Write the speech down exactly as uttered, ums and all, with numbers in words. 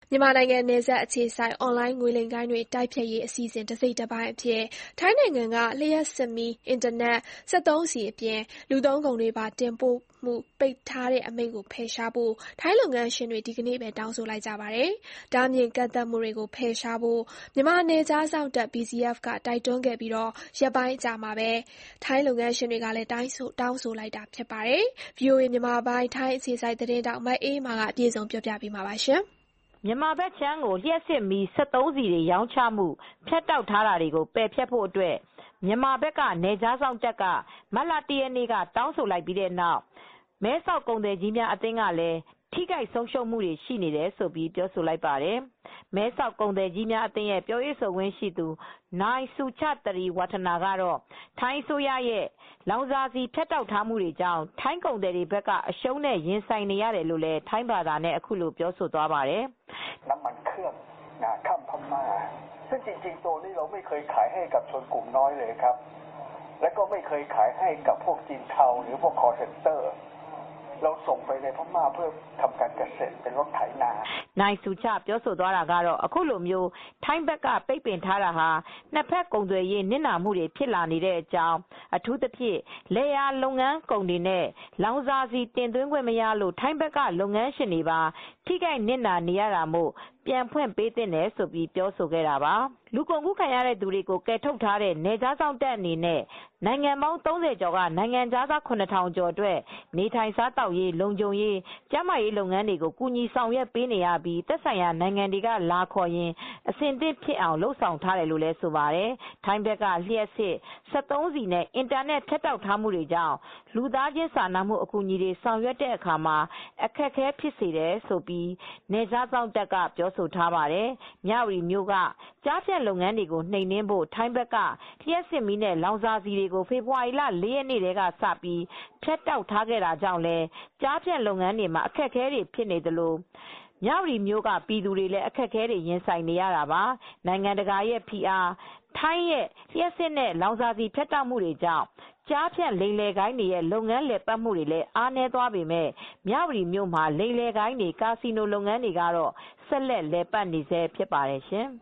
မြန်မာနိုင်ငံနယ်စပ်အခြေစိုက်အွန်လိုင်းငွေလိမ်ဂိုဏ်းတွေတိုက်ဖျက်ရေးအစီအစဉ်တစိတ်တပိုင်းအဖြစ်ထိုင်းနိုင်ငံကလျှပ်စစ်မီး၊အင်တာနက်၊စက်သုံးဆီအပြင်လူသုံးကုန်တွေပါတင်ပို့မှုပိတ်ထားတဲ့အမိန့်ကိုဖယ်ရှားဖို့ထိုင်းလုပ်ငန်းရှင်တွေဒီကနေ့ပဲတောင်းဆိုလိုက်ကြပါတယ်။တားမြစ်ကန့်သတ်မှုတွေကိုဖယ်ရှားဖို့မြန်မာနယ်ခြားစောင့်တပ် ဘီ စီ အက်ဖ် ကတိုက်တွန်းခဲ့ပြီးရက်ပိုင်းအကြာမှာပဲထိုင်းလုပ်ငန်းရှင်တွေကလည်းတောင်းဆိုတောင်းဆိုလိုက်တာဖြစ်ပါတယ်။ ဗွီအိုအေမြန်မာပိုင်းထိုင်းအခြေစိုက်သတင်းထောက်မအေးအေးမာကအပြည့်အစုံပြောပြပေးမှာပါ။မြန်မာဘက်ခြမ်းကိုလျှပ်စစ်မီး၊စက်သုံးဆီတွေရောင်းချမှုဖြတ်တောက်ထားတာတွေကိုပယ်ဖျက်ဖို့အတွက်မြန်မာဘက်ကနယ်ခြားစောင့်တပ်ကမတ်လ၁ရက်နေ့ကတောင်းဆိုလိုက်ပြီးတဲ့နောက်မဲဆောက်ကုန်သည်ကြီးများအသင်းကလည်းထိခိုက်ဆုံးရှုံးမှုတွေရှိနေတယ်လို့ပြောဆိုလိုက်ပါတယ်။ မဲဆောက်ကုန်သည်ကြီးများအသင်းရဲ့ပြောရေးဆိုခွင့်ရှိသူနိုင်ဆူချသရီဝပ်ထနာကတော့ထိုင်းအစိုးရရဲ့လောင်စာဆီဖြတ်တောက်ထားမှုတွေကြောင့်ထိုင်းကုန်သည်တွေဘက်ကအရှုံးနဲ့ရင်ဆိုင်နေရတယ်လို့လည်းထိုင်းဘာသာနဲ့အခုလိုပြောဆိုသွားပါတယ်။น้ำมันเครื่องข้ามพม่าซึ่งจริงๆตัวนี้เราไม่เคยขายให้กับชนกลุ่มน้อยเลยครับและก็ไม่เคยขายให้กับพวกจีนเทาหรือพวกคอร์เซ็นเตอร์เราส่งไปในพม่าเพื่อทำการเกษตรเป็นรถไถนาနိုင်ဆူချပြောဆိုသွားတာကတော့အခုလိုမျိုးထိုင်းဘက်ကပိတ်ပင်ထားတာဟာနှစ်ဖက်ကုန်သွယ်ရေးနစ်နာမှုတွေဖြစ်လာနေတဲ့အကြောင်းအထူးသဖြင့်လယ်ယာလုပ်ငန်းကုန်တွေနဲ့လောင်စာဆီတင်သွင်းခွင့်မရလို့ထိုင်းဘက်ကလုပ်ငန်းရှင်တွေပါထိခိုက်နစ်နာနေရတာမို့ပြန်ဖွင့်ပေးသင့်တယ်လို့ပြောဆိုခဲ့တာပါ။လူကုန်ကူးခံရသူတွေကိုကယ်ထုတ်ထားတဲ့နယ်ခြားစောင့်တပ်အနေနဲ့နိုင်ငံပေါင်းသုံးဆယ်ကျော်ကနိုင်ငံခြားသားခုနှစ်ထောင်ကျော်အတွက်နေထိုင်စားသောက်ရေးလုံခြုံရေးကျန်းမာရေးလုပ်ငန်းတွေကိုကူညီဆောင်ရွက်ပေးနေရပြီးသက်ဆိုင်ရာနိုင်ငံတွေကလာခေါ်ရင်အဆင်သင့်ဖြစ်အောင်လုပ်ဆောင်ထားတယ်လို့လည်းဆိုပါတယ်။ထိုင်းဘက်ကလျှပ်စစ်၊စက်သုံးဆီနဲ့အင်တာနက်ဖြတ်တောက်ထားမှုတွေကြောင့်လူသားချင်းစာနာမှုအကူအညီတွေဆောင်ရွက်တဲ့အခါမှာအခက်အခဲဖြစ်စေတယ်လို့နယ်ခြားစောင့်တပ်ကပြောဆိုထားပါတယ်။မြဝတီမြို့ကကျားဖြန့်လုပ်ငန်းတွေကိုနှိမ်နင်းဖို့ထိုင်းဘက်ကလျှပ်စစ်မီးနဲ့လောင်စာဆီတွေကိုဖေဖေါ်ဝါရီလလေးရက်နေ့ကစပြီးဖြတ်တောက်ထားခဲ့တာကြောင့်လည်းကျားဖြန့်လုပ်ငန်းတွေမှာအခက်အခဲတွေဖြစ်နေသလိုမြဝတီမြို့ကပြည်သူတွေလည်းအခက်အခဲတွေရင်ဆိုင်နေရတာပါ။နိုင်ငံတကာရဲ့ဖိအားထိုင်းရဲ့လျှပ်စစ်နဲ့လောင်စာဆီဖြတ်တောက်မှုတွေကြောင့်ကျားဖြန့်လိမ်လည်ဂိုဏ်းတွေရဲ့လုပ်ငန်းလည်ပတ်မှုတွေလည်းအားနည်းသွားပေမယ့်မြဝတီမြို့မှာလိမ်လည်ဂိုဏ်းတွေကာစီနိုလုပ်ငန်းတွေကတော့ဆက်လက်လည်ပတ်နေဆဲဖြစ်ပါတယ်ရှင်။